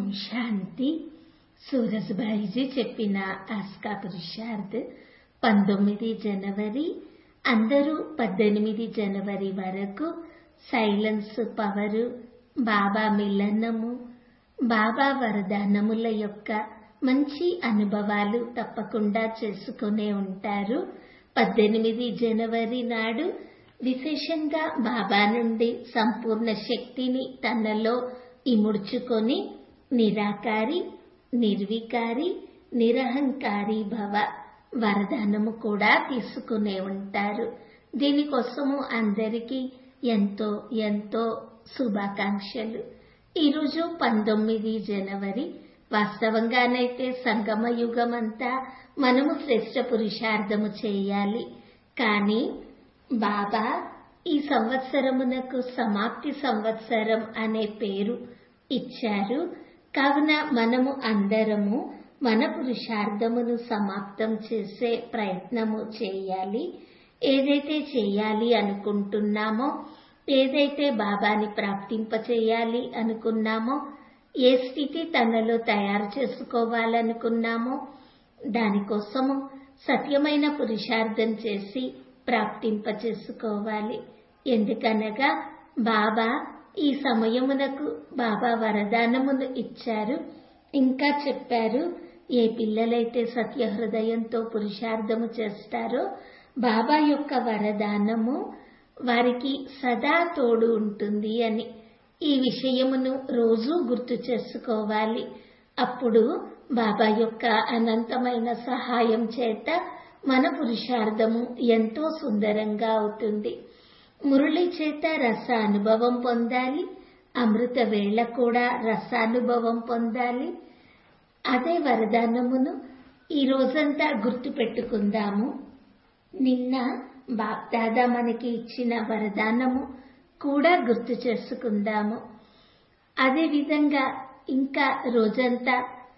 శాంతి. సూరజ్భాయిజీ చెప్పిన ఆస్కా పురుషార్థ్ 19 జనవరి. అందరూ 18 జనవరి వరకు సైలెన్స్ పవరు, బాబా మిలనము, బాబా వరదానముల యొక్క మంచి అనుభవాలు తప్పకుండా చేసుకునే ఉంటారు. 18 జనవరి నాడు విశేషంగా బాబా నుండి సంపూర్ణ శక్తిని తనలో ఇముడ్చుకొని నిరాకారి, నిర్వికారి, నిరహంకారి భవ వరదానము కూడా తీసుకునే ఉంటారు. దీనికోసము అందరికీ ఎంతో ఎంతో శుభాకాంక్షలు. ఈరోజు 19 జనవరి. వాస్తవంగానైతే సంగమ యుగమంతా మనము శ్రేష్ఠ పురుషార్థము చేయాలి. కానీ బాబా ఈ సంవత్సరమునకు సమాప్తి సంవత్సరం అనే పేరు ఇచ్చారు. కావున మనము అందరము మన పురుషార్థమును సమాప్తం చేసే ప్రయత్నము చేయాలి. ఏదైతే చేయాలి అనుకుంటున్నామో, ఏదైతే బాబాని ప్రాప్తింపచేయాలి అనుకున్నామో, ఏ స్థితి తనలో తయారు చేసుకోవాలనుకున్నామో దానికోసము సత్యమైన పురుషార్థం చేసి ప్రాప్తింపచేసుకోవాలి. ఎందుకనగా బాబా ఈ సమయమునకు బాబా వరదానమును ఇచ్చారు. ఇంకా చెప్పారు, ఏ పిల్లలైతే సత్య హృదయంతో పురుషార్థము చేస్తారో బాబా యొక్క వరదానము వారికి సదా తోడు ఉంటుంది అని. ఈ విషయమును రోజూ గుర్తు చేసుకోవాలి. అప్పుడు బాబా యొక్క అనంతమైన సహాయం చేత మన పురుషార్థము ఎంతో సుందరంగా అవుతుంది. మురళి చేత రస అనుభవం పొందాలి. అమృత వేళ కూడా రసానుభవం పొందాలి. అదే వరదానమును ఈ రోజంతా గుర్తు పెట్టుకుందాము. నిన్న బాప్దాదా మనకి ఇచ్చిన వరదానము కూడా గుర్తు చేసుకుందాము. అదేవిధంగా ఇంకా రోజంతా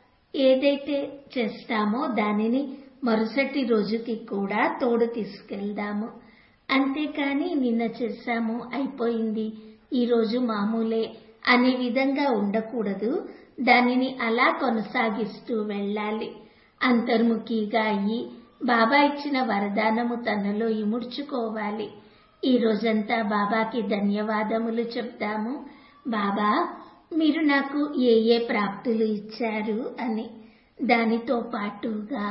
ఏదైతే చేస్తామో దానిని మరుసటి రోజుకి కూడా తోడు తీసుకెళ్దాము. అంతేకాని నిన్న చేశాము అయిపోయింది, ఈరోజు మామూలే అనే విధంగా ఉండకూడదు. దానిని అలా కొనసాగిస్తూ వెళ్ళాలి. అంతర్ముఖిగా అయ్యి బాబా ఇచ్చిన వరదానము తనలో ఇముడ్చుకోవాలి. ఈ రోజంతా బాబాకి ధన్యవాదములు చెప్తాము. బాబా, మీరు నాకు ఏ ఏ ప్రాప్తులు ఇచ్చారు అని. దానితో పాటుగా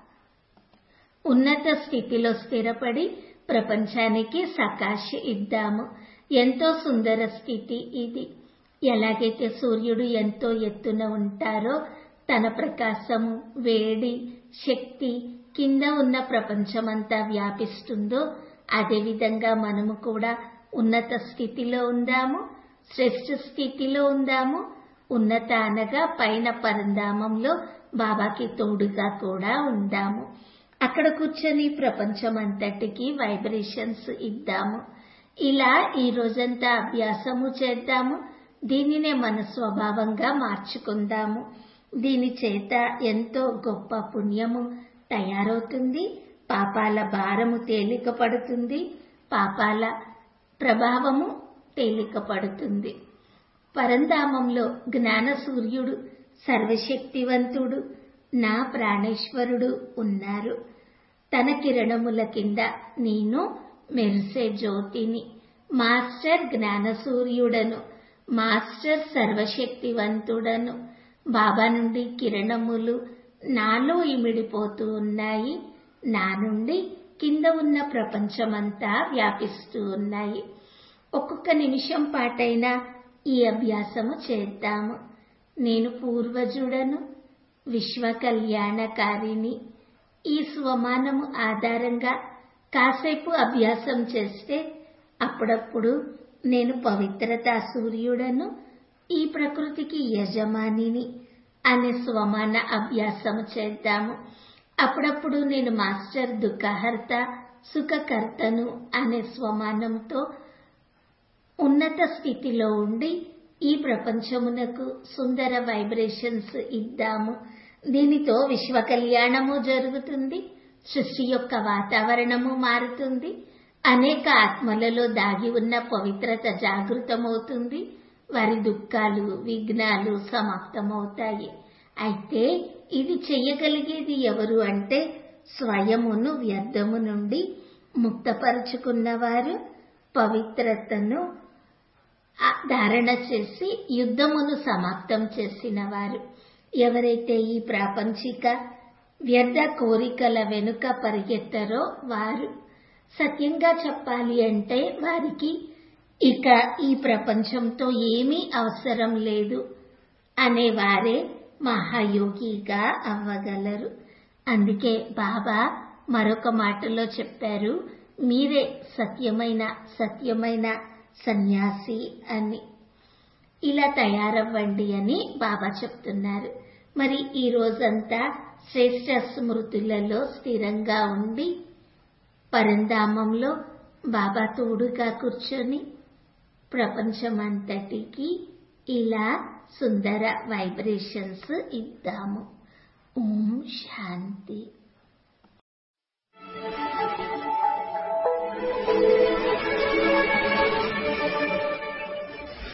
ఉన్నత స్థితిలో స్థిరపడి ప్రపంచానికి సకాశ ఇద్దాము. ఎంతో సుందర స్థితి ఇది. ఎలాగైతే సూర్యుడు ఎంతో ఎత్తున ఉంటారో తన ప్రకాశము, వేడి, శక్తి కింద ఉన్న ప్రపంచమంతా వ్యాపిస్తుందో అదేవిధంగా మనము కూడా ఉన్నత స్థితిలో ఉందాము, శ్రేష్ఠ స్థితిలో ఉందాము. ఉన్నత అనగా పైన పరంధామంలో బాబాకి తోడుగా కూడా ఉందాము. అక్కడ కూర్చొని ప్రపంచమంతటికి వైబ్రేషన్స్ ఇద్దాము. ఇలా ఈ రోజంతా అభ్యాసము చేద్దాము. దీనినే మన స్వభావంగా మార్చుకుందాము. దీని చేత ఎంతో గొప్ప పుణ్యము తయారవుతుంది. పాపాల భారము తేలిక పడుతుంది. పాపాల ప్రభావము తేలిక పడుతుంది. పరంధామంలో జ్ఞాన సూర్యుడు, సర్వశక్తివంతుడు, నా ప్రాణేశ్వరుడు ఉన్నారు. తన కిరణముల కింద నేను మెరిసే జ్యోతిని, మాస్టర్ జ్ఞాన సూర్యుడను, మాస్టర్ సర్వశక్తివంతుడను. బాబా నుండి కిరణములు నాలో ఇమిడిపోతూ ఉన్నాయి. నా నుండి కింద ఉన్న ప్రపంచమంతా వ్యాపిస్తూ ఉన్నాయి. ఒక్కొక్క నిమిషం పాటైనా ఈ అభ్యాసము చేద్దాము. నేను పూర్వజుడను, విశ్వ కళ్యాణకారిని. ఈ స్వమానము ఆధారంగా కాసేపు అభ్యాసం చేస్తే అప్పుడప్పుడు నేను పవిత్రతా సూర్యుడను, ఈ ప్రకృతికి యజమానిని అనే స్వమాన అభ్యాసము చేద్దాము. అప్పుడప్పుడు నేను మాస్టర్ దుఃఖహర్త, సుఖకర్తను అనే స్వమానంతో ఉన్నత స్థితిలో ఉండి ఈ ప్రపంచమునకు సుందర వైబ్రేషన్స్ ఇద్దాము. దీనితో విశ్వ కళ్యాణము జరుగుతుంది. సృష్టి యొక్క వాతావరణము మారుతుంది. అనేక ఆత్మలలో దాగి ఉన్న పవిత్రత జాగృతమవుతుంది. వారి దుఃఖాలు, విఘ్నాలు సమాప్తమవుతాయి. అయితే ఇది చెయ్యగలిగేది ఎవరు అంటే స్వయమును వ్యర్థము నుండి ముక్తపరుచుకున్నవారు, పవిత్రతను ధారణ చేసి యుద్ధమును సమాప్తం చేసిన వారు. ఎవరైతే ఈ ప్రాపంచిక వ్యర్థ కోరికల వెనుక పరిగెత్తరో వారు. సత్యంగా చెప్పాలి అంటే వారికి ఇక ఈ ప్రపంచంతో ఏమీ అవసరం లేదు అనేవారే మహాయోగిగా అవ్వగలరు. అందుకే బాబా మరొక మాటలో చెప్పారు, మీరే సత్యమైన సన్యాసి అని. ఇలా తయారవ్వండి అని బాబా చెప్తున్నారు. మరి ఈ రోజంతా శ్రేష్ట స్మృతులలో స్థిరంగా ఉండి పరంధామంలో బాబా తోడుగా కూర్చొని ప్రపంచమంతటికి ఇలా సుందర వైబ్రేషన్స్ ఇద్దాము. ఓం శాంతి.